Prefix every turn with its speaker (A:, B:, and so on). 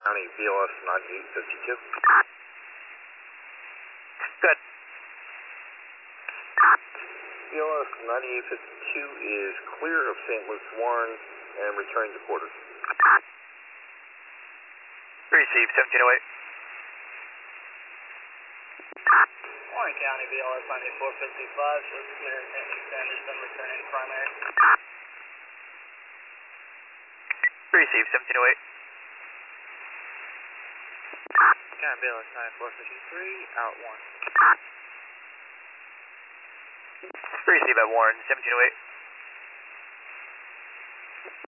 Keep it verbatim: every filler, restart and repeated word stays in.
A: County B L S ninety-eight fifty-two.
B: Good.
A: B L S ninety-eight fifty-two is clear of Saint Luke's Warren and returning to quarters.
B: Received, seventeen oh eight.
C: Warren County B L S ninety-four fifty-five, shows clear of Saint Luke's Anderson, returning primary.
B: Received, seventeen oh eight.
C: County B L S ninety-four fifty-three, out one.
B: Received at Warren, seventeen oh eight.